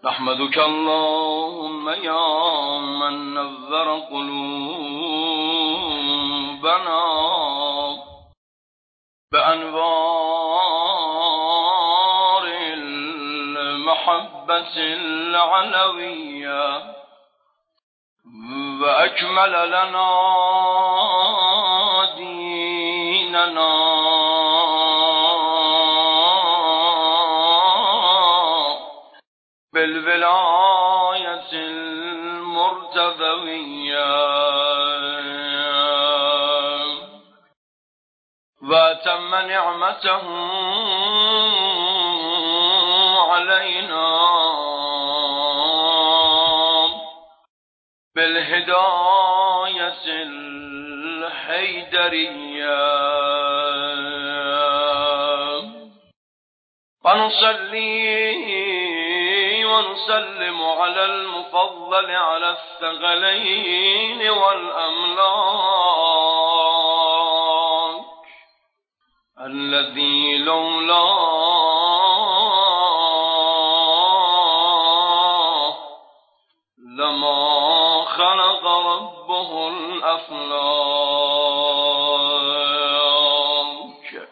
نحمدك اللهم يا من نور قلوبنا بأنوار المحبة العلوية وأكمل لنا ديننا بالولاية المرتضوية وأتم نعمته علينا بالهداية الحيدرية ونصلي ونسلم على المفضل على الثقلين والأملاك الذي لولاه لما خلق ربه الأفلاك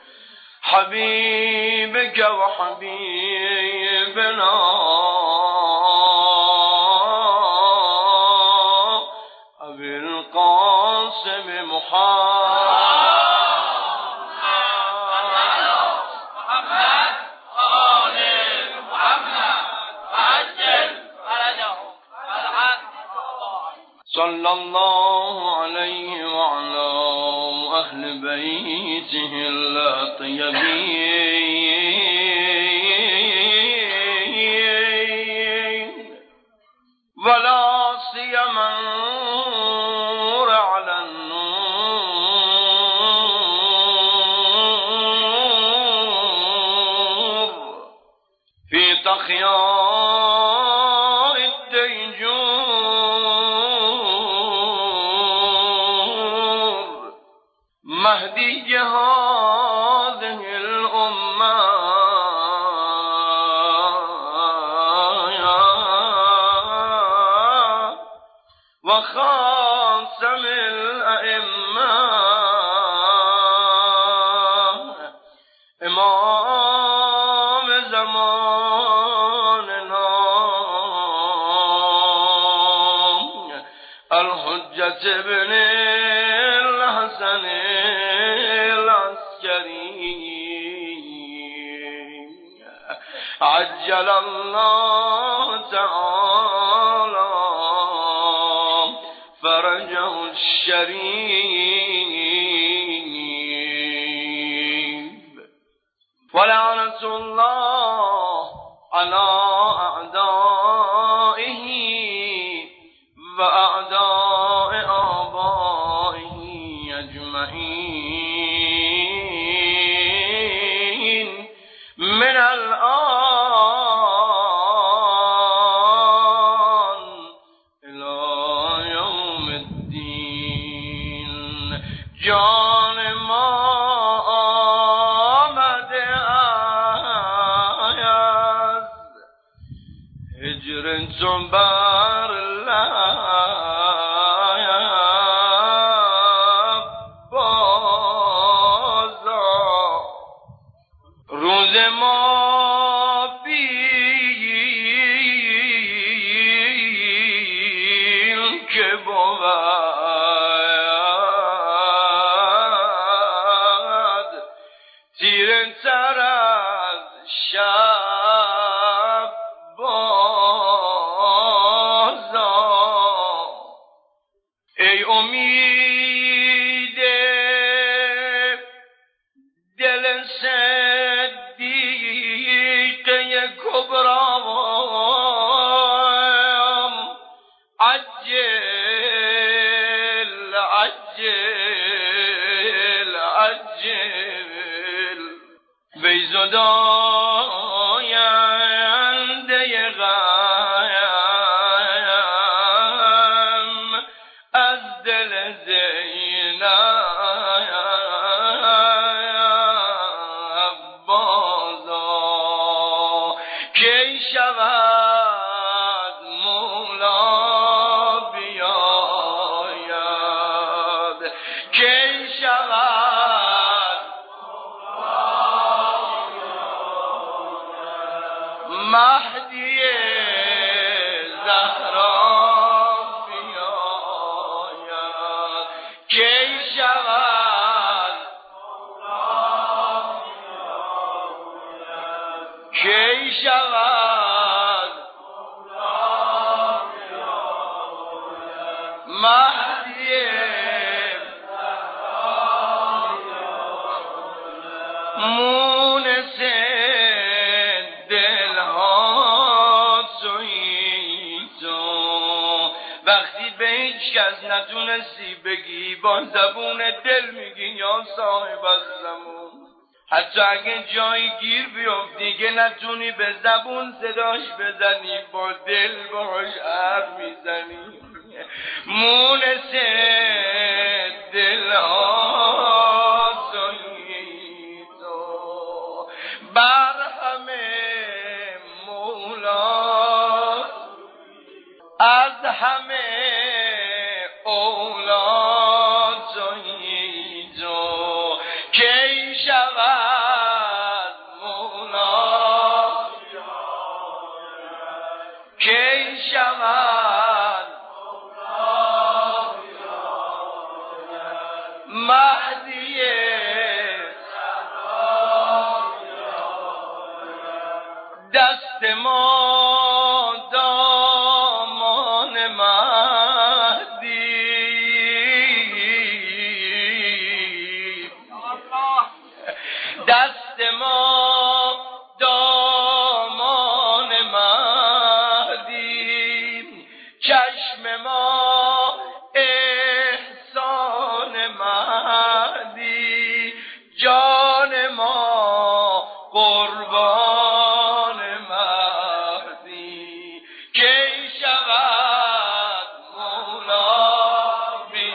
حبيبك وحبيبنا أبي القاسم محمد صلى الله عليه وعلى أهل بيته الطيبين ولا سيما النور على النور في تخيار الديجور مهدي هذه الأمة وخاتم الأئمة إمام زماننا الحجة ابن الحسن العسكري عجل الله تعالى فرجه الشريف ولعنة الله على أعدائه وأعداء آبائه أجمعين من الآن إلى يوم الدين جان ما آمد آید هجر بر لب بازا روز ما بیل که بود تیره تر از شب بازا ای امید دل صدیقه کبرا عجل وقتی به هیچ کس نتونستی بگی با زبون دل میگی یا صاحب الزمان. حتی اگه جایی گیر بیفتی که نتونی به زبون صداش بزنی با دل باش حرف میزنی. مونس دل ها تویی تو، بر همه مولا، از همه اولا تویی تو، کی شود مولا، کی شود مهدی دست ما دامان مهدی، دست ما دامان مهدی، چشم ما احسان مهدی، جان ما قربان مهدی. کی شود مولا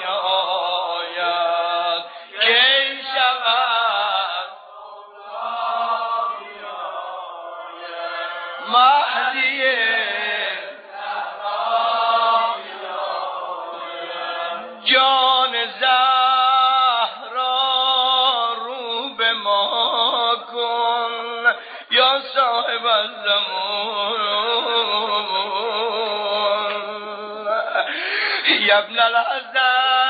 بیاید، کی شود مهدی جان زهرا رو به ما کن یا صاحب الزمان. یا ابن الحسن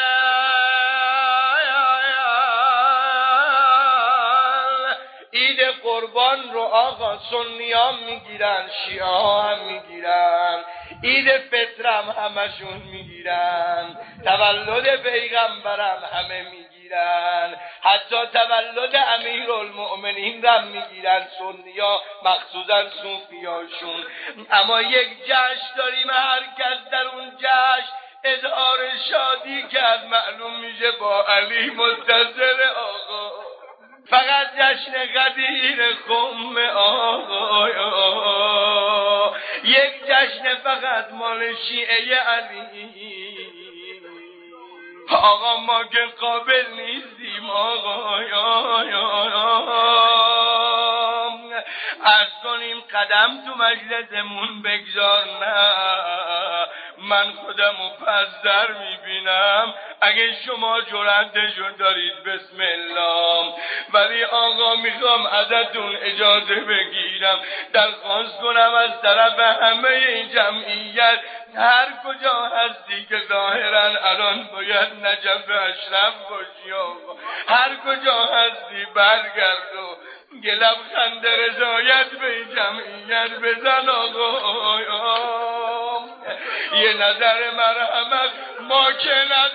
عید قربان رو آقا سنی ها میگیرن، شیعه ها هم میگیرن، عید فطرم همشون میگیرن، تولد پیغمبرم همه میگیرن، حتی تولد امیرالمؤمنین هم میگیرن سنی ها، مخصوصا صوفی هاشون. اما یک جشن داریم، هر کس در اون جشن اظهار شادی کرد معلوم میشه با علی متصل آقا. فقط جشن قدیر خم آقا، یک جشن فقط مال شیعه علی. آقا ما که قابل نیستیم آقا، از کنیم قدم تو مجلسمون بگذار، نه من خودمو پس‌تر میبینم، اگه شما جرأتشو دارید بسم الله. ولی آقا میخوام ازتون اجازه بگیرم، درخواست کنم از طرف همه این جمعیت، هر کجا هستی که ظاهرا الان باید نجف اشرف باشی آقا، هر کجا هستی برگرد و یه لبخند رضایت به جمعیت بزن آقا. یه نظر مرحمت ما که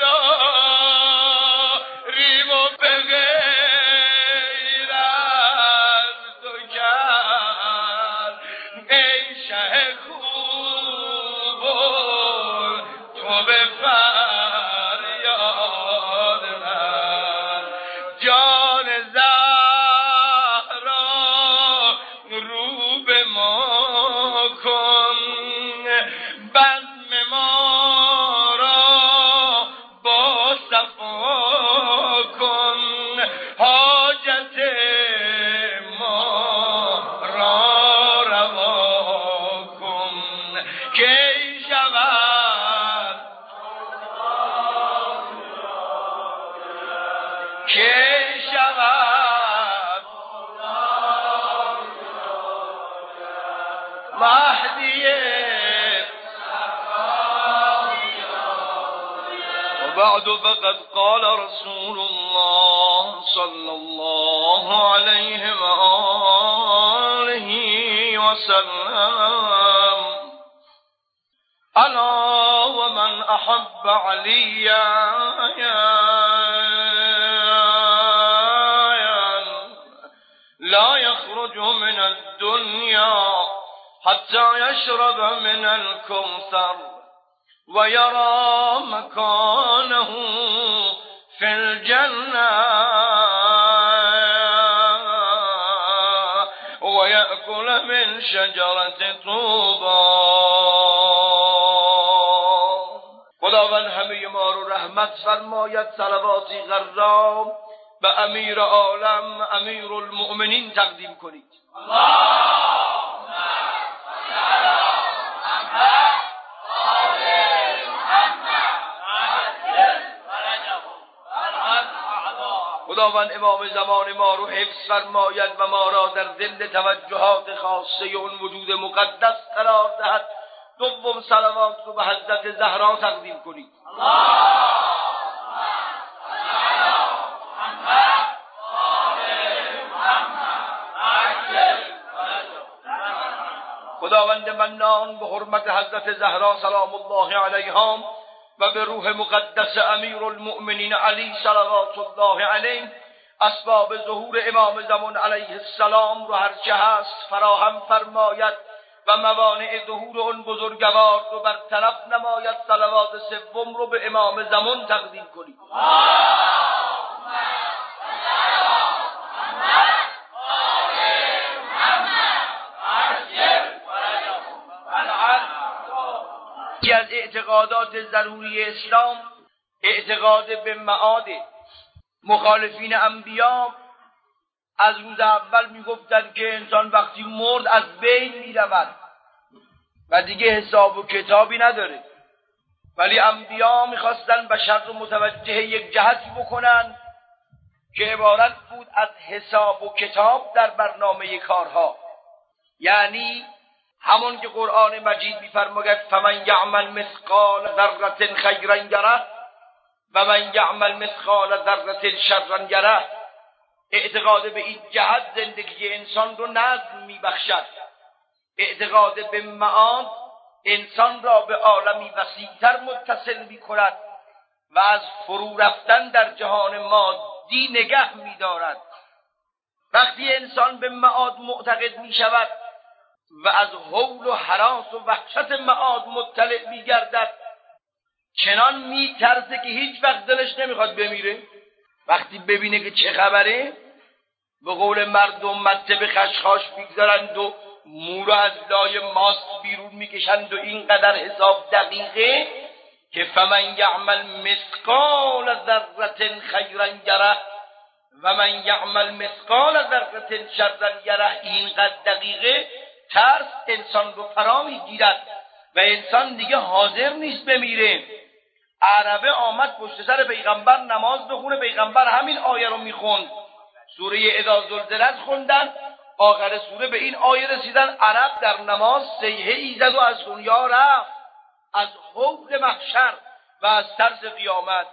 نداریم و به غیر از تو کرد ای شه خوب تو به فریاد من. جان زهرا رو به ما کن، بزم ما را با صفا کن، حاجت ما را روا کن. کی شود کی شود مهدی. وبعد فقد قال رسول الله صلى الله عليه وآله وسلم: ألا ومن أحب عليا لا يخرج من الدنيا حتى يشرب من الكوثر و یرا مکانه فی الجنه و یأکل من شجرة طوبی. خداوند همه ما رو رحمت فرماید. صلواتی غرام به امیر عالم امیر المؤمنین تقدیم کنید. خداوند امام زمان ما رو حفظ فرماید و ما را در ضمن توجهات خاصه اون وجود مقدس قرار دهد. دوم صلوات رو به حضرت زهرا تقدیم کنید. خداوند منان به حرمت حضرت زهرا سلام الله علیها و به روح مقدس امیر المؤمنین علی صلوات الله علیه اسباب ظهور امام زمان علیه السلام رو هرچه هست فراهم فرماید و موانع ظهور اون بزرگوار رو برطرف نماید. صلوات سوم رو به امام زمان تقدیم کنید. یکی از اعتقادات ضروری اسلام اعتقاد به معاد. مخالفین انبیا از روز اول میگفتند که انسان وقتی مرد از بین میرود و دیگه حساب و کتابی نداره، ولی انبیا میخواستن بشر رو متوجه یک جهتی بکنن که عبارت بود از حساب و کتاب در برنامه کارها. یعنی همون که قرآن مجید میفرماید فمن یعمل مثقال ذره خیرا یره و من یعمل مثقال ذره شرا یره. اعتقاد به این جهت زندگی انسان رو نظم میبخشد. اعتقاد به معاد انسان را به عالمی وسیع‌تر متصل میکند و از فرو رفتن در جهان مادی نگه می‌دارد. وقتی انسان به معاد معتقد می‌شود و از هول و هراس و وحشت معاد مطلع می‌گردد، چنان می‌ترسه که هیچ وقت دلش نمی‌خواد بمیره. وقتی ببینه که چه خبره، به قول مردم مته به خشخاش می‌گذارند و مو را از لای ماست بیرون می‌کشند و اینقدر حساب دقیقه که فمن یعمل مثقال ذره خیرا یره و من یعمل مثقال ذره شرا یره. اینقدر دقیقه ترس انسان رو فرا میگیرد و انسان دیگه حاضر نیست بمیره. عربه آمد پشت سر پیغمبر نماز بخونه، پیغمبر همین آیه رو میخوند، سوره اذا زلزلت خوندن، آخر سوره به این آیه رسیدن، عرب در نماز صیحه‌ای زد و از دنیا رفت، از هول محشر و از ترس قیامت.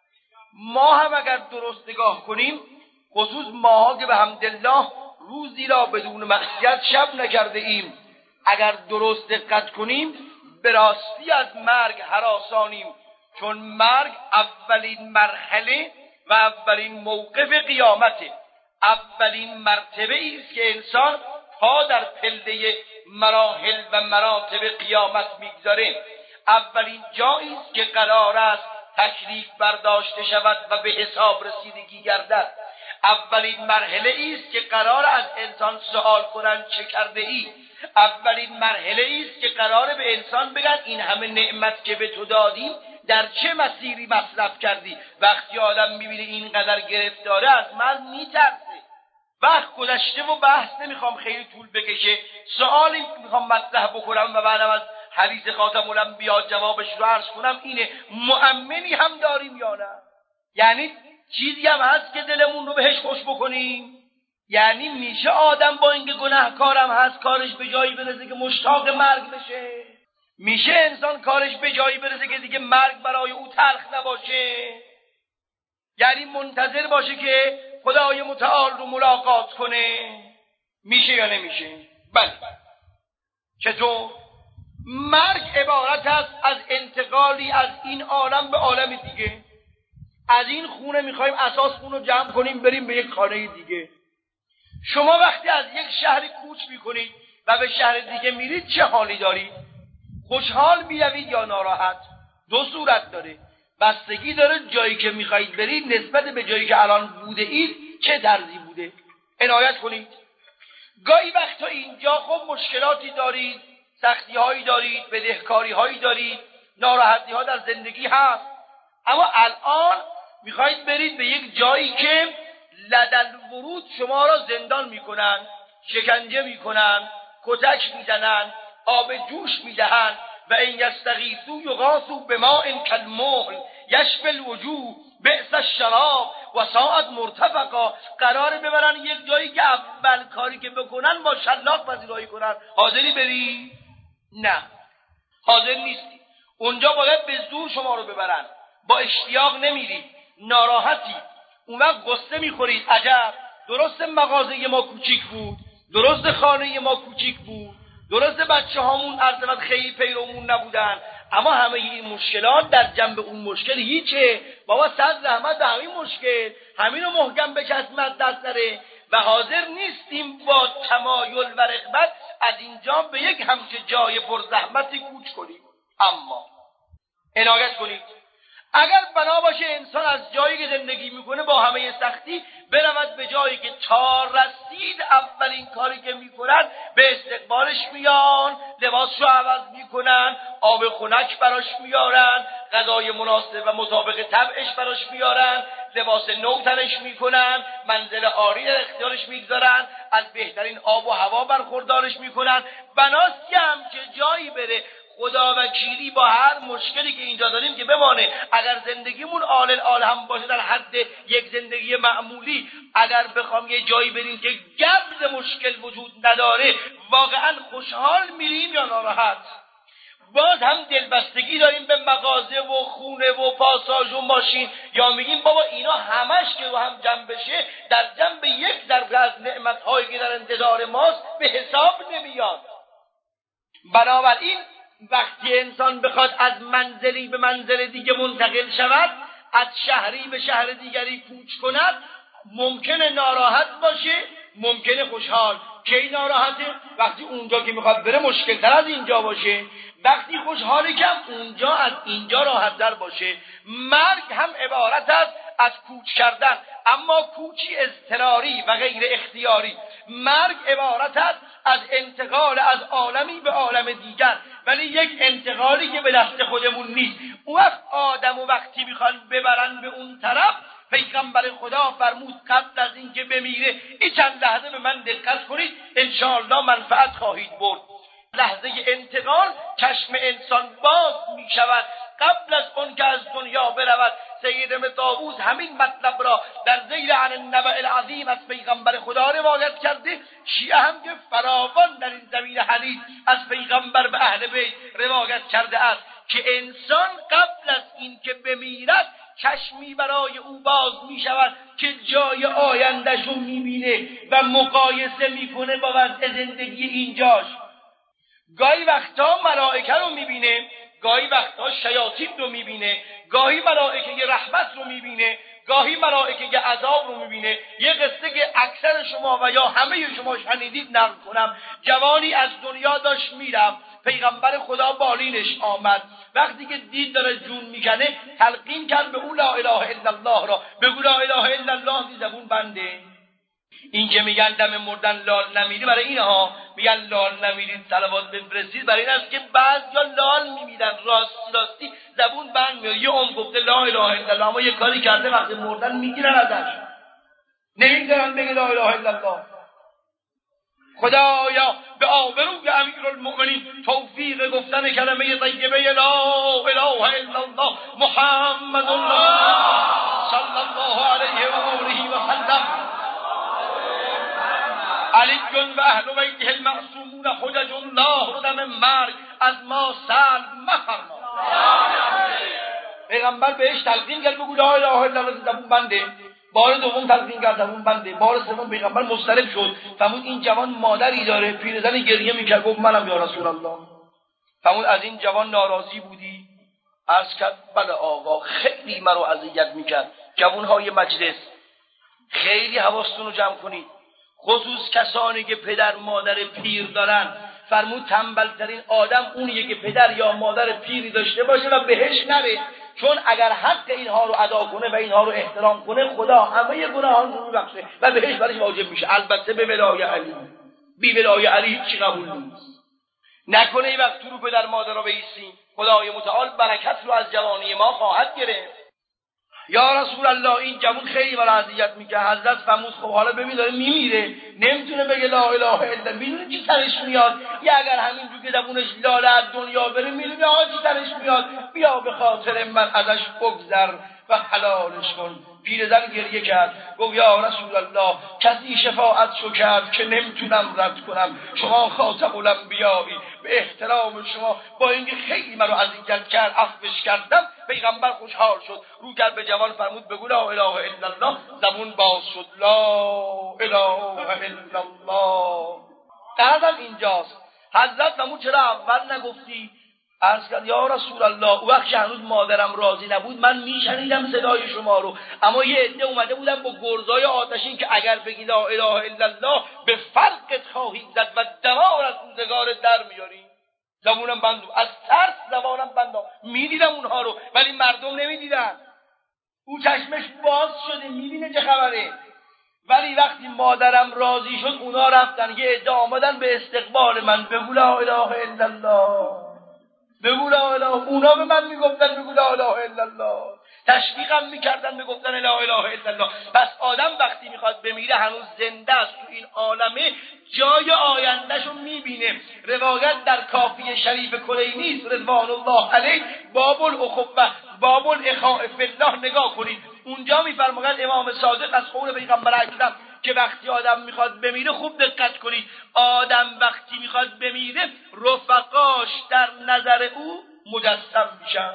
ما هم اگر درست نگاه کنیم، خصوص ماها که به حمدالله روزی را بدون معصیت شب نکرده ایم، اگر درست دقت کنیم به راستی از مرگ هراسانیم، چون مرگ اولین مرحله و اولین موقف قیامته. اولین مرتبه است که انسان پا در پله مراحل و مراتب قیامت میگذاره. اولین جایی است که قرار است تکلیف برداشته شود و به حساب رسیدگی گردد. اولین مرحله است که قرار از انسان سوال کنند چه کرده ای. اولین مرحله است که قرار به انسان بگن این همه نعمت که به تو دادیم در چه مسیری مصرف کردی. وقتی آدم میبینه اینقدر گرفتاره از من میترسه. وقت گذشته و بحث نمیخوام خیلی طول بکشه، سوالی میخوام مطرح بکنم و بعدم از حدیث خاتم الانبیا جوابش رو عرض کنم اینه: مؤمنی هم داریم یا نه؟ یعنی چیزی هم هست که دلمون رو بهش خوش بکنیم؟ یعنی میشه آدم با اینکه گناهکارم هست کارش به جایی برسه که مشتاق مرگ بشه؟ میشه انسان کارش به جایی برسه که دیگه مرگ برای او تلخ نباشه؟ یعنی منتظر باشه که خدای متعال رو ملاقات کنه؟ میشه یا نمیشه؟ بله. چطور؟ مرگ عبارت است از انتقالی از این عالم به عالم دیگه. از این خونه میخوایم اساسمون رو جمع کنیم بریم به یک خانه دیگه. شما وقتی از یک شهر کوچ میکنید و به شهر دیگه میرید چه حالی دارید؟ خوشحال میروید یا ناراحت؟ دو صورت داره، بستگی داره جایی که میخواید برید نسبت به جایی که الان بوده اید چه طرزی بوده. عنایت کنید. گاهی وقتا اینجا خب مشکلاتی دارید، سختی هایی دارید، بدهکاری هایی دارید، ناراحتی ها در زندگی هست، اما الان میخواید برید به یک جایی که لدل ورود شما را زندان میکنن، شکنجه میکنن، کتک میزنن، آب جوش میدهن و این یستغیثوا یغاثوا بماء کالمهل یشفی الوجوه بئس الشراب و ساءت مرتفقا. قراره ببرن یک جایی که اول کاری که بکنن با شلاق پذیرایی کنن. حاضری بری؟ نه، حاضر نیستی. اونجا باید به زور شما رو ببرن، با اشتیاق نمیری، ناراحتی، اون وقت غصه میخورید. عجب، درست مغازه ما کوچیک بود، درست خانه ما کوچیک بود، درست بچه هامون ارتباط خیلی پیرومون نبودن، اما همه این مشکلات در جنب اون مشکل هیچه. بابا صد رحمت به همین مشکل، همینو محکم بچسبیم از دست نره و حاضر نیستیم با تمایل و رغبت از اینجا به یک همچه جای پرزحمتی کوچ کنیم. اما عنایت کنید، اگر بنا باشه انسان از جایی که زندگی میکنه با همه سختی برود به جایی که تا رسید اولین کاری که میکنن به استقبالش میان، لباسشو عوض میکنن، آب خنک براش میارن، غذای مناسب و مطابق طبعش براش میارن، لباس نو تنش میکنن، منزل عالی در اختیارش میگذارن، از بهترین آب و هوا برخوردارش میکنن. بناست که همچه جایی بره خدا وکیلی با هر مشکلی که اینجا داریم که بمانه. اگر زندگیمون آل هم باشه در حد یک زندگی معمولی، اگر بخوام یه جایی بریم که گرد مشکل وجود نداره، واقعا خوشحال میریم یا ناراحت؟ باز هم دلبستگی داریم به مغازه و خونه و پاساژ و ماشین، یا میگیم بابا اینا همش که رو هم جمع بشه در جنب یک ضربه از نعمت‌هایی که در انتظار ماست به حساب نمیاد. بنابراین وقتی انسان بخواد از منزلی به منزل دیگه منتقل شود، از شهری به شهر دیگری کوچ کند، ممکنه ناراحت باشه، ممکنه خوشحال. کی ناراحته؟ وقتی اونجا که میخواد بره مشکل تر از اینجا باشه. وقتی خوشحاله که اونجا از اینجا راحت تر باشه. مرگ هم عبارت است از کوچ کردن، اما کوچی اضطراری و غیر اختیاری. مرگ عبارت است از انتقال از عالمی به عالم دیگر، ولی یک انتقالی که به دست خودمون نیست. اون وقت آدم و وقتی میخوان ببرن به اون طرف، پیغمبر خدا فرمود قبل از اینکه بمیره این چند لحظه به من دقت کنید، انشاءالله منفعت خواهید برد. لحظه انتقال چشم انسان باز می شود. قبل از اون که از دنیا برود، سیدم طاووس همین مطلب را در ذیل عن النبأ العظیم از پیغمبر خدا روایت کرده. شیعه هم که فراوان در این زمین حدیث از پیغمبر به اهل بیت روایت کرده است که انسان قبل از این که بمیرد چشمی برای او باز می شود که جای آیندهش رو می بینه و مقایسه می کنه با وضع زندگی اینجاش. گاهی وقتا ملائکه رو می بینه، گاهی وقتا شیاطین رو می بینه، گاهی ملائکه رحمت رو می بینه، گاهی ملائکه عذاب رو می بینه. یه قصه که اکثر شما و یا همه شما شنیدید نقل کنم. جوانی از دنیا داشت میرفت، پیغمبر خدا بالینش آمد. وقتی که دید داره جون میکنه تلقین کرد به او لا اله الا الله را. بگو لا اله الا الله، دی زبون بنده. این که میگن دم مردن لال نمیری، برای اینها میگن لال نمیرید صلوات بفرستید، برای این است که بعضیا لال میمیرن، راستی زبون بند میاد. یه عمر گفته لا اله الا الله، اما یه کاری کرده وقتی مردن میگیرن ازش، نمیذارن بگه لا اله الا الله. خدایا به آبروی امیرالمؤمنین توفیق گفتن کلمه طیبه لا اله الا الله محمد صلی الله علیه و آله و سلم. علی و اهل بیته المعصومون حجج الله رو دم مرگ از ما سلب مفرما. پیغمبر بهش تلقین کرد بگو لا اله الا الله، زبون بنده. بار دوم تلقین کرد، زبون بنده. بار سوم پیغمبر مضطرب شد، فرمود این جوان مادری داره. پیرزن گریه میکرد، گفت منم یا رسول الله. فرمود از این جوان ناراضی بودی؟ عرض کرد بله آقا، خیلی مرا اذیت میکرد. جوانهای مجلس خیلی حواستون رو جمع کنید، خصوص کسانی که پدر مادر پیر دارن. فرمود تنبلترین آدم اونیه که پدر یا مادر پیری داشته باشه و بهش نره، چون اگر حق اینها رو ادا کنه و اینها رو احترام کنه خدا همه گناهان رو میبخشه و بهش برش واجب میشه. البته به ولای علی، بی ولای علی هیچ چی قبول نیست. نکنه این وقت تو رو پدر مادر رو بیسیم، خدای متعال برکت رو از جوانی ما خواهد گرفت. یا رسول الله این جوان خیلی مرا اذیت میکنه. حضرت فرمود خب حالا ببین داره میمیره، نمیتونه بگه لا اله الا الله، میدونی چی سرش میاد؟ یا اگر همینجور که زبونش لاله از دنیا بره، میدونی آقا چی سرش میاد؟ بیا به خاطر من ازش بگذر و حلالش کن. پیرزن گریه کرد، گفت یا رسول الله کسی شفاعتشو کرد که نمیتونم رد کنم، شما خاتم الانبیایی، به احترام شما با اینکه خیلی مرا اذیت کرد عفوش کردم. پیغمبر خوشحال شد، رو کرد به جوان فرمود بگو لا اله الا الله. زبون باز شد لا اله الا الله. قرارم اینجاست. حضرت فرمود چرا اول نگفتی؟ عرض کرد یا رسول الله اون وقت هنوز مادرم راضی نبود، من میشنیدم صدای شما رو، اما یه عده اومده بودن با گرزای آتشین که اگر بگی لا اله الا الله به فرقت خواهید زد و دوار از روزگار در میاریم. زبونم بند، از ترس زبانم بند، میدیدم اونها رو ولی مردم نمیدیدن. او چشمش باز شده میبینه چه خبره، ولی وقتی مادرم راضی شد اونا رفتن یه عده آمدن به استقبال من، بگو لا اله الا الله، بگو لا اله. اونا به من میگفتن بگو لا اله الا الله، تشویقم میکردن میگفتن لا اله الا الله. پس آدم وقتی میخواد بمیره هنوز زنده است تو این عالمه، جای آیندهشو میبینه. روایت در کافی شریف کلینی است رضوان الله علیه، باب الاخوه، باب الاخاء فی الله نگاه کنید. اونجا میفرماید امام صادق از قول پیغمبر اکرم که وقتی آدم میخواد بمیره، خوب دقت کنید، آدم وقتی میخواد بمیره رفقاش در نظر او مجسم میشن.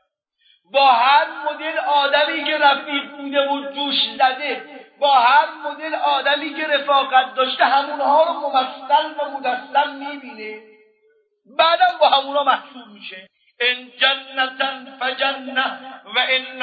با هر مدل آدمی که رفیق بوده و جوش زده، با هر مدل آدمی که رفاقت داشته، همونها رو ممثل و مجسم میبینه، بعدم با همونها محسوب میشه. ان جنتن فجنه و ان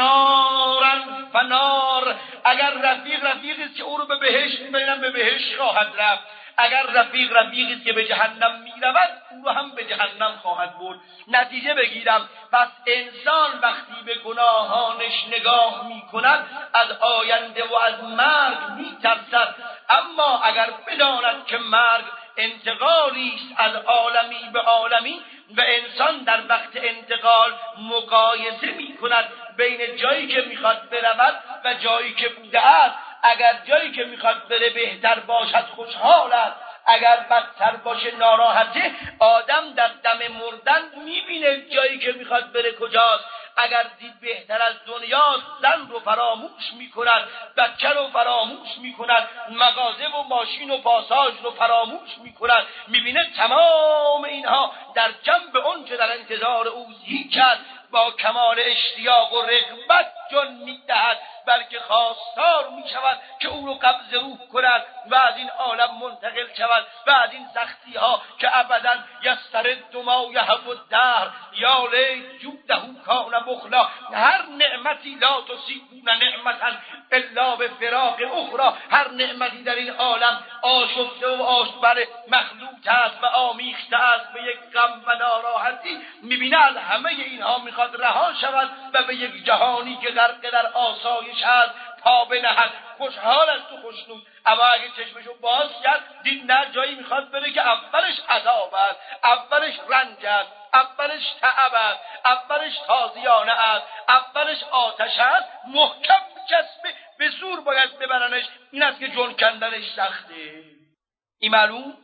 نارن فنار. اگر رفیق رفیقی است که او رو به بهشت میبرن، به بهشت خواهد رفت. اگر رفیق رفیقی است که به جهنم میرود، او رو هم به جهنم خواهد برد. نتیجه بگیرم، پس انسان وقتی به گناهانش نگاه میکند از آینده و از مرگ میترسد، اما اگر بداند که مرگ انتقالی است از عالمی به عالمی و انسان در وقت انتقال مقایسه میکند بین جایی که میخواد برود و جایی که بوده است، اگر جایی که میخواد بره بهتر باشد خوشحال است، اگر بدتر باشه ناراحته. آدم در دم مردن میبینه جایی که میخواد بره کجاست. اگر دید بهتر از دنیاست، زن رو فراموش میکند، بچه رو فراموش میکند، مغازه و ماشین و پاساژ رو فراموش میکند. میبینه تمام اینها در جنب اون که در انتظار اوست هیچ است، با کمال اشتیاق و رغبت جان میدهد، بلکه خواستار میشود که او رو قبض روح کند و از این عالم منتقل شود و از این سختی ها که ابدا یسترد ما یهب الدهر یا لیت جوده کان بخلا. هر نعمتی لا تصیبون نعمتا الا به فراق اخرى. هر نعمتی در این عالم آشفته و آشبر مخلوط است و آمیخته است به یک غم و ناراحتی. میبینه از همه اینها میخواد رها شود و به یک جهانی که غرق در آسایش است پا بنهد. خوشحال است و خوشنود، اما اگه چشمشو باز کرد دید نه، جایی میخواد بره که اولش عذاب است، اولش رنج است، اولش تعب است، اولش تازیانه است، اولش آتش است. محکم چسبه، به زور باید ببرنش. این است که جون کندنش سخته. این معلوم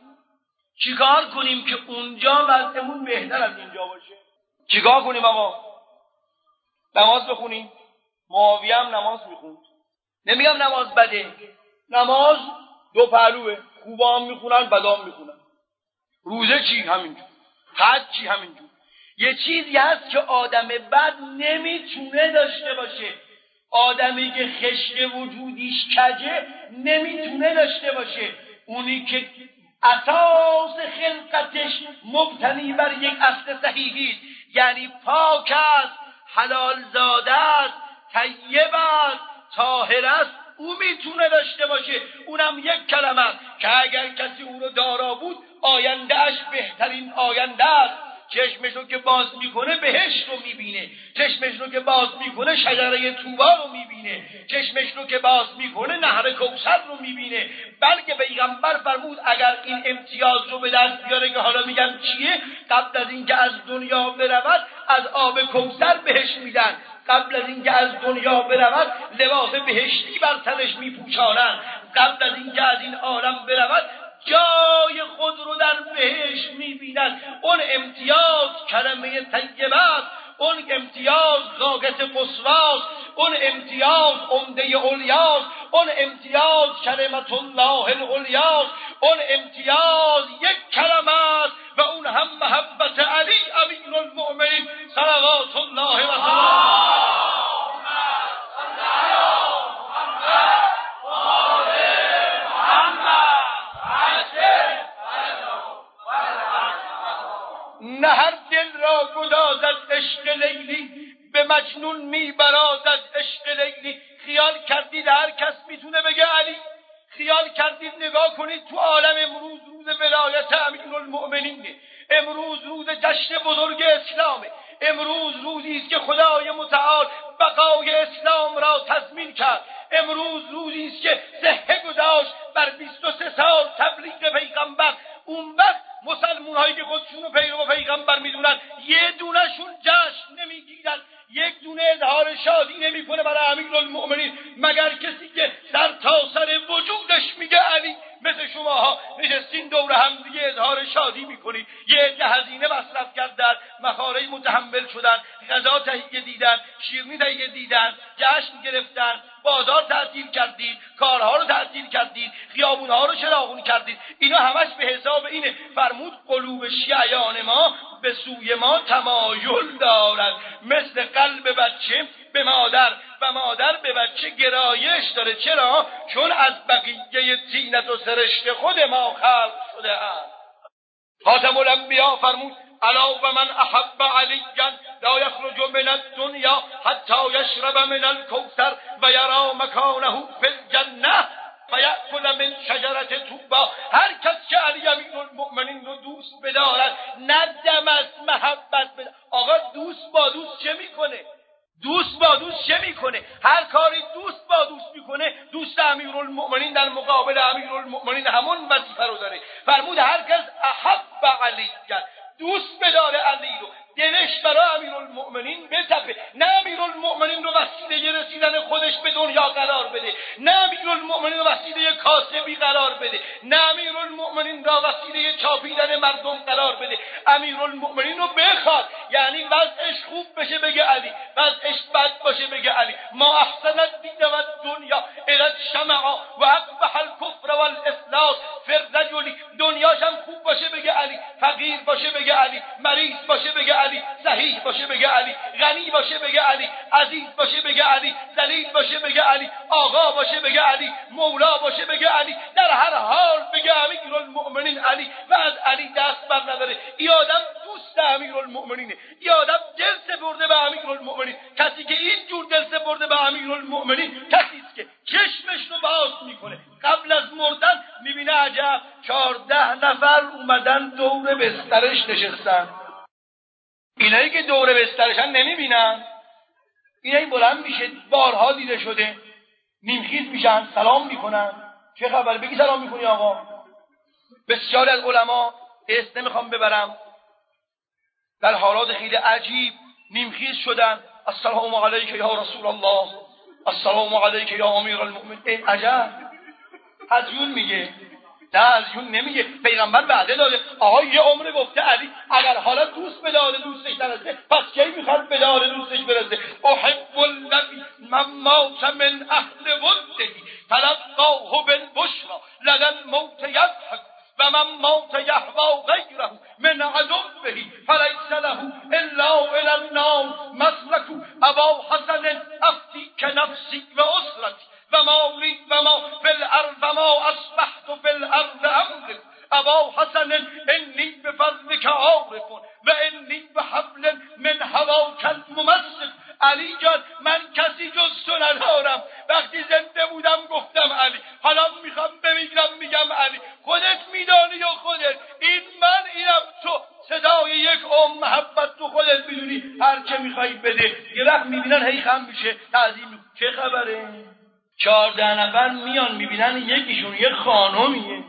چیکار کنیم که اونجا وضعمون بهتر از اینجا باشه؟ چیکار کنیم آقا؟ نماز بخونیم. معاویه هم نماز میخوند. نمیگم نماز بده، نماز دو پهلوه، خوبا هم میخونن بدا هم میخونن. روزه چی؟ همینجور. حج چی؟ همینجور. یه چیزی هست که آدم بد نمیتونه داشته باشه، آدمی که خشک وجودیش کجه نمیتونه داشته باشه. اونی که اساس خلقتش مبتنی بر یک اصل صحیحی است، یعنی پاک است، حلال زاده است، طیب است، طاهر است، او میتونه داشته باشه، اونم یک کلمه که اگر کسی او رو دارا بود آیندهش بهترین آینده است. چشمش رو که باز میکنه بهشت رو میبینه، چشمش رو که باز میکنه شجره طوبا رو میبینه، چشمش رو که باز میکنه نهر کوثر رو میبینه. بلکه پیغمبر فرمود اگر این امتیاز رو به دست بیاره که حالا میگن چیه، قبل از اینکه از دنیا برود از آب کوثر بهش میدن، قبل از اینکه از دنیا برود لباس بهشتی بر تنش میپوشانن، قبل از اینکه از این عالم برود جای خود رو در بهشت میبیند. اون امتیاز کلمه طیبه است، اون امتیاز غایت قصواست، اون امتیاز عمده اولیاست، اون امتیاز کلمت الله العلیاست، اون امتیاز یک کلمه است و اون هم محبت علی امیر المؤمنین صلوات الله و سلامه. نه هر دل را گدازد عشق لیلی، به مجنون میبرازد عشق لیلی. خیال کردید هر کس میتونه بگه علی؟ خیال کردید نگاه کنید تو عالم امروز روز ولایت امیرالمؤمنینه، امروز روز جشن بزرگ اسلامه، امروز روزی است که خدای متعال بقای اسلام را تضمین کرد، امروز روزی است که صحه گذاشت بر 23 سال تبلیغ پیغمبر. اون وقت مسلمون هایی که خودشون رو پیرو پیغمبر میدونن یه دونشون جشن نمیگیرن، یک دونه اظهار شادی نمیکنه برای امیرالمؤمنین مگر کسی که سر تا سر وجودش میگه علی. مثل شماها نشستین دور هم دیگه اظهار شادی میکنید، یه عده هزینه مصرف کردن، مخارج متحمل شدن، غذا تهیه دیدن، شیرینی تهیه دیدن، جشن گرفتن، بازار تعطیل کردید، کارها رو تعطیل کردید، خیابونها رو چراغون کردید. اینا همش به حساب اینه. فرمود قلوب شیعیان ما به سوی ما تمایل دارد مثل قلب بچه به مادر و مادر به بچه گرایش داره. چرا؟ چون از بقیه طینت و سرشت خود ما خلق شده است. خاتم الانبیا فرمود الا و من احب علیا لا یخرج من الدنیا حتی یشرب من الکوثر و یرا مکانه فی الجنه فیأکل من شجرة طوبا. هر کس که علی امیرالمؤمنین رو دوست بدارد ندم از محبت بدارد. آقا دوست با دوست چه میکنه؟ دوست با دوست چه میکنه؟ هر کاری دوست با دوست میکنه دوست امیرالمؤمنین در مقابل امیرالمؤمنین همون وظیفه رو داره. فرمود هر کس احب علی دوست بداره علی رو دلش برای امیرالمؤمنین بتپه، نه امیرالمؤمنین رو وسیله رسیدن خودش به دنیا قرار بده، نه امیرالمؤمنین رو وسیله کاسبی قرار بده، نه امیرالمؤمنین را وسیله چاپیدن مردم قرار بده. امیرالمؤمنین رو بخواد، یعنی وضعش خوب بشه بگه علی، وضعش بد باشه بگه علی. ما احسن الدین و الدنیا الی الشمع و اقبح الکفر والافلاس فی الرجل. دنیاش هم خوب باشه بگه علی، فقیر باشه بگه علی، مریض باشه بگه علی، صحیح باشه بگه علی، غنی باشه بگه علی، عزیز باشه بگه علی، ذلیل باشه بگه علی، آقا باشه بگه علی، مولا باشه بگه علی، در هر حال بگه امیرالمؤمنین علی و از علی دست بر نداره. این آدم دوست امیرالمؤمنینه، این آدم دل سپرده به امیرالمؤمنین. کسی که اینجور دل سپرده به امیرالمؤمنین کسی است که چشمش رو باز میکنه قبل از مردن میبینه عجب 14 نفر اومدن دور بسترش نشستن. اینایی که دور بسترشن نمیبینن، اینایی بلند میشه بارها دیده شده، نیمخیز میشن سلام میکنن. چه خبر؟ بگی سلام میکنی آقا. بسیاری از علما اسم نمیخوام ببرم در حالات خیلی عجیب نیمخیز شدن. السلام علیک یا رسول الله، السلام علیک یا امیر المؤمنین. عجب. هزیون میگه، نه هزیون نمیگه. پیغمبر وعده داده آقا یه عمر گفته علی اگر حالا دوست بداره دوستش نرسه پس کی میخواد بداره دوستش برسه؟ احب النبی من مات من اهل ولده تلقاه بالبشرى لدى الموت یضحک و من مات یهوی غیره من عدوه فلیس له الا الی النار مسلک. ابا حسن افتیک نفسی و اسرتی و مالی و ما فی الارض و ما اصبحت فی الارض املک. ابا حسن انی بفضلک عارف و انی بحبل من هواک الممسک. علی جان من کسی جز تو ندارم. وقتی زنده بودم میدونی هر چه میخوای بده. یه وقت میبینن هی خم میشه تعظیم. چه خبره؟ 14 نفر میان میبینن یکیشون یه خانومیه.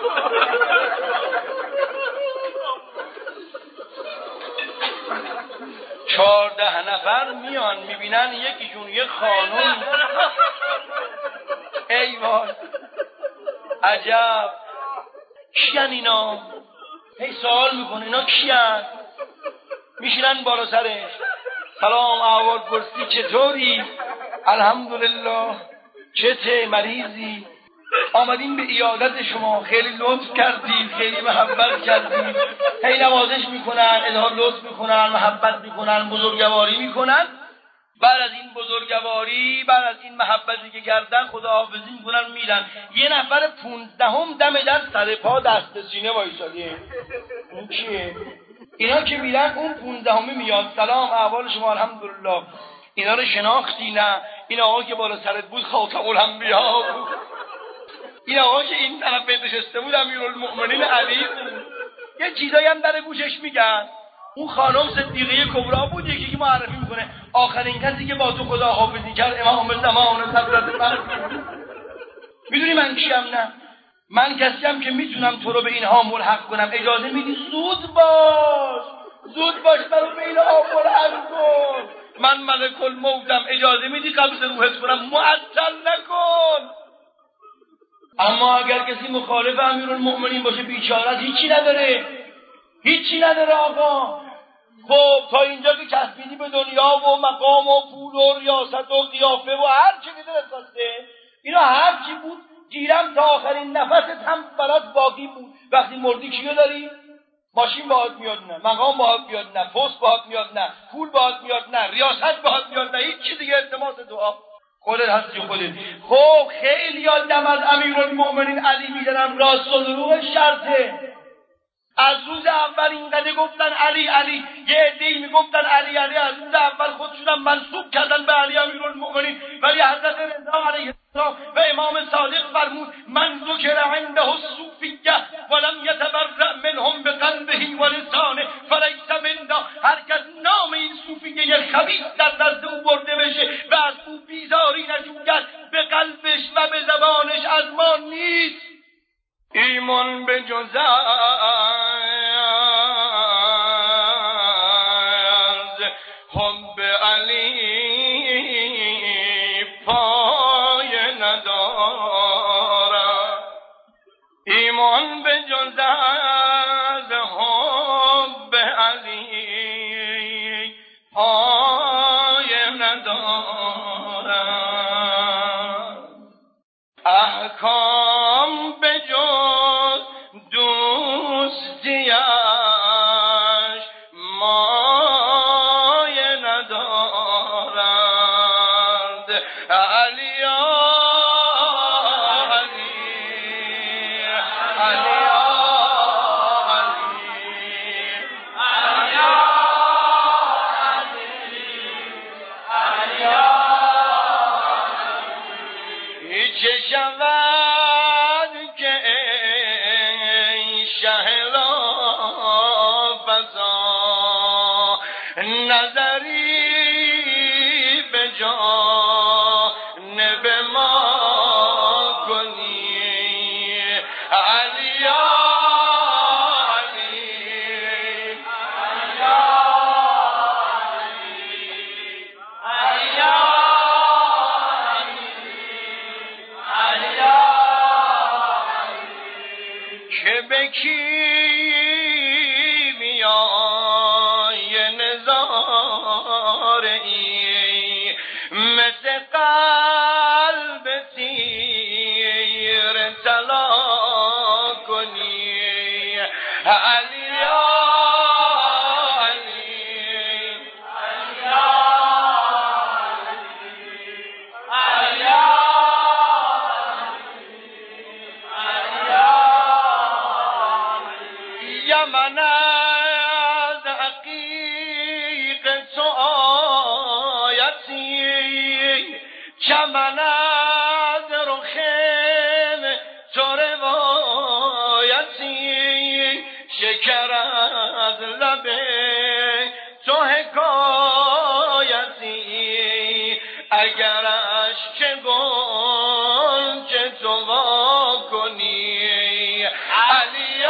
14 نفر میان میبینن یکیشون یه خانوم. ای وای عجب، کیان اینا؟ هی سوال میکنه اینا کیان؟ میشینن بالا سرش، سلام احوال پرسی، چطوری؟ الحمدلله. چته؟ مریضی؟ آمدیم به عیادت شما، خیلی لطف کردید، خیلی محبت کردید. هی نوازش میکنن، اظهار لطف میکنن، محبت میکنن، بزرگواری میکنن. بعد از این بزرگواری، بعد از این محبتی که کردن، خداحافظی میکنن میرن. یه نفر 15 دم در سر پا دست سینه وایساده. اون کیه؟ اینا که میرن اون 15 میاد، سلام احوال شما، الحمدلله. اینا رو شناختی؟ نه. این آقا که بالا سرت بود خاتم الانبیا بود. این آقا که این طرف نشسته بود امیرالمؤمنین علی بود. یه چیزایی هم در گوشش میگن. اون خانم صدیقه کبرا بود. یکی که معرفی میکنه آخرین کسی که با تو خداحافظی کرد امام زمان حضرت مهدی. میدونی من کیم؟ نه، من کسیم که میتونم تو رو به اینها ملحق کنم. اجازه میدی؟ زود باش برو به اینها ملحق کن. من ملک الموتم، اجازه میدی قبض روحت کنم؟ معطل نکن. اما اگر کسی مخالف امیرالمؤمنین باشه بیچاره، هیچی نداره آقا. خب تا اینجا که چسبیدی به دنیا و مقام و پول و ریاست و قیافه و هر چی که دلت خواسته، اینا هر چی بود گیرم تا آخرین نفست هم برات باقی بود. وقتی مردی چیو داری؟ ماشین باهات میاد نه، مقام باهات میاد نه، پست باهات میاد نه، پول باهات میاد نه، ریاست باهات میاد نه، هیچ چی دیگه. التماس دعا خودت هستی و خودت. خب خیلی دم از امیرالمؤمنین علی میزنن، راست و دروغ شرطه. از روز اول اینقدر گفتن علی علی، یه عده‌ای میگفتن علی علی، از روز اول خودشونم منسوب کردن به علی امیرالمؤمنین. ولی حضرت رضا علیه السلام و امام صادق فرمود من ذکر عنده الصوفیه ولم یتبرأ منهم بقلبه و لسانه فلیس منا. هر کس نام این صوفیه خبیث در نزد او برده بشه و از او بیزاری نجوید، به قلبش و به زبانش از ما نیست. ایمان به جز حب علی پای ندارد. ایمان به جز حب علی پای ندارد. احکام به جز دوستیش مایه ندارند. علی چه شود که ای شهلا فضا نظری به جانب ما کنی. علی که به کیمیای نظاره ای مثل قلب تیر طلا کنی. علی من از عقیق تو آیتی، چمن از رخم تو روایتی، شکر از لب تو حکایتی. اگرش که گنج تو وا کنی علی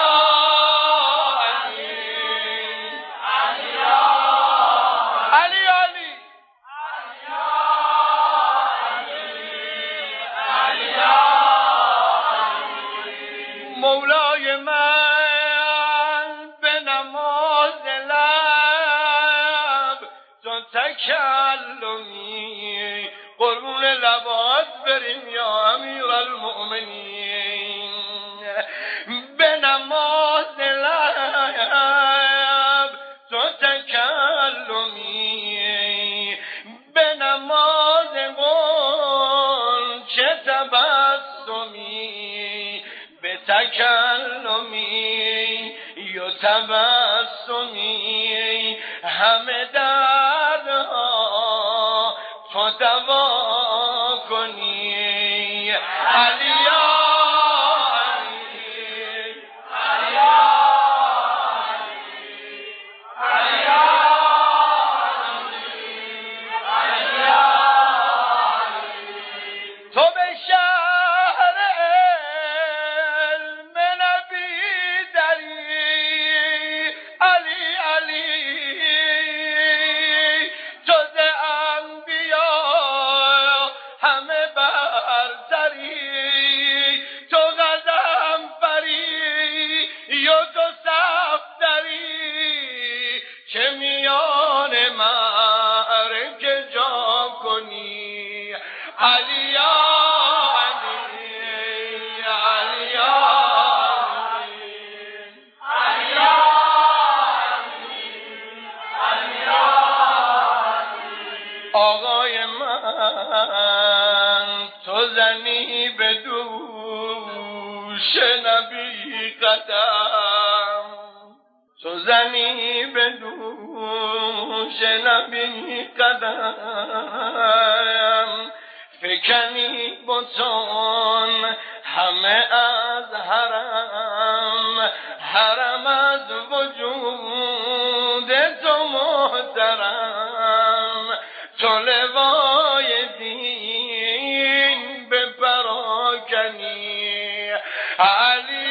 مولای من به نماز لب تو تکلمی قربون لبات بریم یا امیرالمؤمنین به نماز لب تو تکلمی به نماز قول چه تبسمی به تکلمی یا تبسمی همه دردها تو دوا کنی علی آقای من تو زنی به دوش نبی قدم تو زنی به دوش نبی قدم فکنی بتون همه از حرم حرم از وجود تو محترم تو لوای دین به پراکنی علی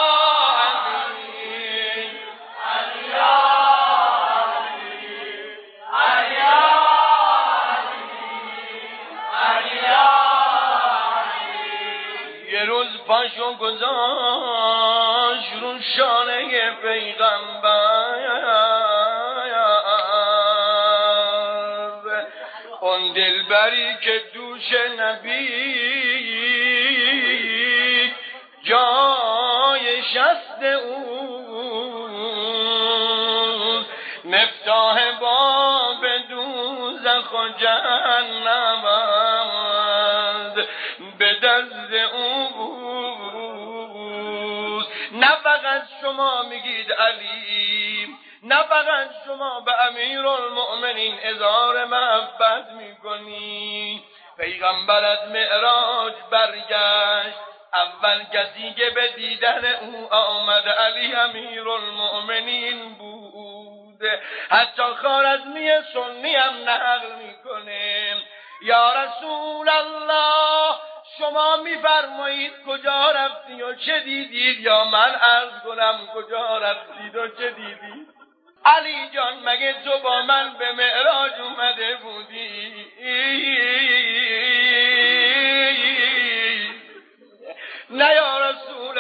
یه روز پاشو گذاشت رو شانه پیغمبر اون دلبری که دوش نبی جای شست اون مفتاح باب دوزخ و جهنم به دست اون نه فقط شما میگید علی نه فقط شما به امیرالمؤمنین اظهار محبت میکنید پیغمبر از معراج برگشت اول کسی که به دیدن او آمد علی امیرالمؤمنین بود حتی خوارزمی سنی هم نقل میکنه یا رسول الله شما میفرمایید کجا رفتی و چه دیدید یا من عرض کنم کجا رفتید و چه دیدید علی جان مگه تو با من به معراج اومده بودی نه یا رسول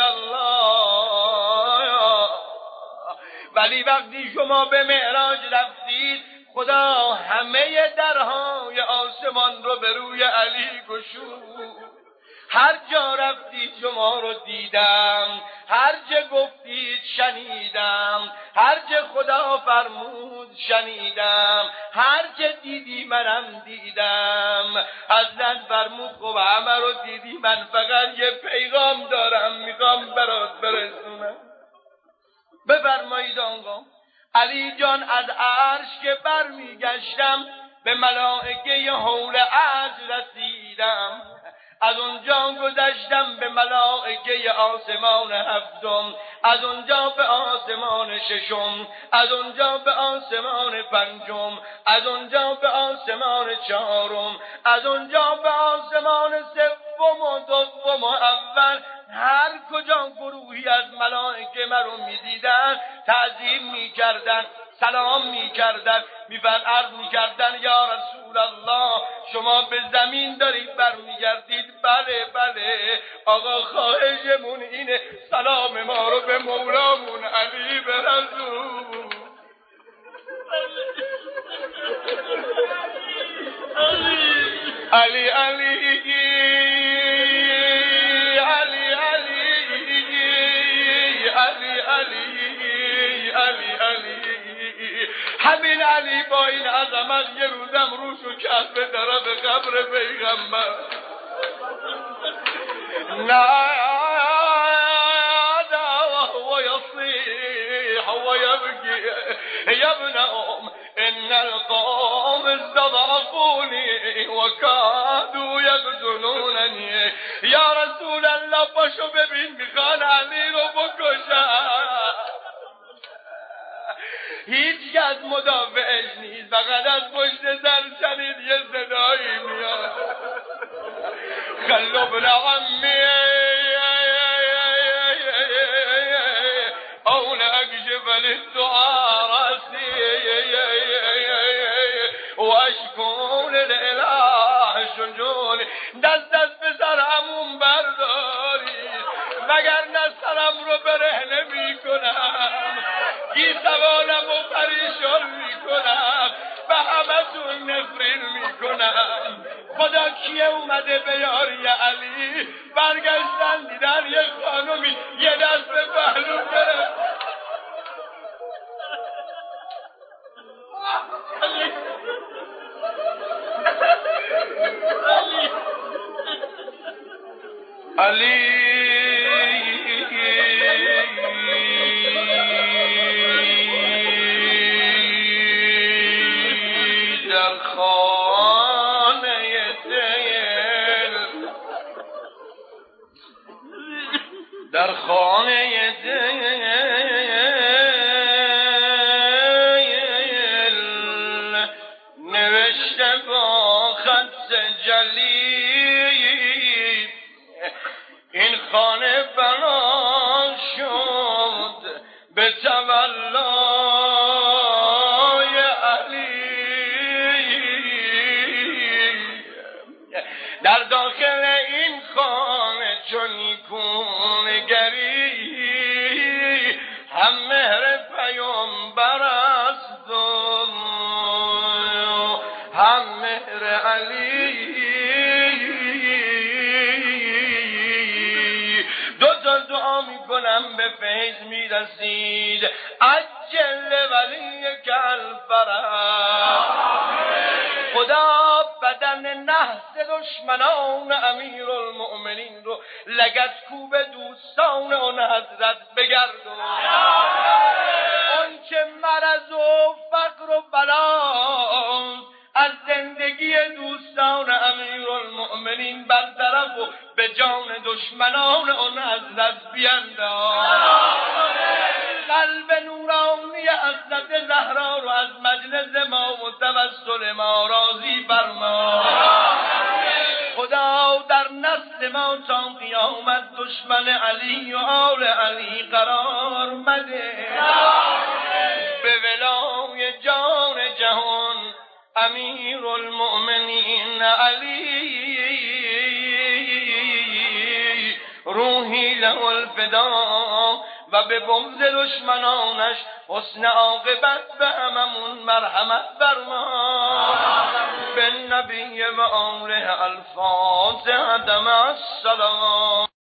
الله ولی وقتی شما به معراج رفتید خدا همه درهای آسمان رو به روی علی گشود هر جا رفتید شما رو دیدم هر جا گفتید شنیدم هر جا خدا فرمود شنیدم هر جا دیدی منم دیدم حضرت فرمود خب همه رو دیدی من فقط یه پیغام دارم میخوام برات برسونم بفرمایید آقا علی جان از عرش که برمیگشتم به ملائکه حول عرش رسیدم از اونجا گذشتم به ملائکه آسمان هفتم از اونجا به آسمان ششم، از اونجا به آسمان پنجم، از اونجا به آسمان چهارم، از اونجا به آسمان سوم و دوم و اول. هر کجا گروهی از ملائکه مرا می‌دیدن تعظیم می‌کردن، سلام می‌کردن، عرض می‌کردن یا رسول الله شما به زمین دارید برمیگردید؟ بله بله آقا خواهشمون اینه سلام ما رو به مولامون علی برسون. علی علی همین علی با این عظمت یه روزم روشو کرد به طرف قبر پیغمبر. نادى وهو يصيح ويبكي يا ابن أم إن القوم استضعفوني وكادوا يقتلونني. یا رسول الله پاشو ببین میخوان علی رو بکشن. هیچ کس مدافعش نیست، فقط از پشت سر شنید یه صدایی میاد خلو ابن عمی اون اکشف للدعا رأسی و اشکون الاله شجونی. دست به سرمون بردارید وگرنه سرم رو برهنه میکنم، گیسوانم و پریشان میکنم، به همتون نفرین میکنم. خدا کیه اومده به یاری علی؟ برگشتن دیدن یه خانومی یه دست به پهلو گرفت. علی در خانه دل، در خانه دل نوشته با خط جلی این خانه بنا شد به تولای علی. در داخل این خانه چون نیکونگری هم مهر پیامبر است و هم مهر علی. دعا میکنم به فیض میرسید عجل ولی کالفرج. خدا بدن نحس دشمنان امیر المؤمنین رو لگد کوب دوستان اون حضرت بگردون. اون که مرض و فقر و بلا از زندگی دوستان امیر المؤمنین برطرف و به جان دشمنان اون حضرت بینداز. قلب نورانی حضرت زهرا رو از مجلس ما و توسل ما راضی فرما. خدا در نسل ما تا قیامت دشمن علی و آل علی قرار مده. به ولای جان جهان امیر المؤمنین علی روحی له الفدا و به بغض دشمنانش حسن عاقبت به هممون مرحمت فرما. به نبی و آله الفاتحه مع السلام.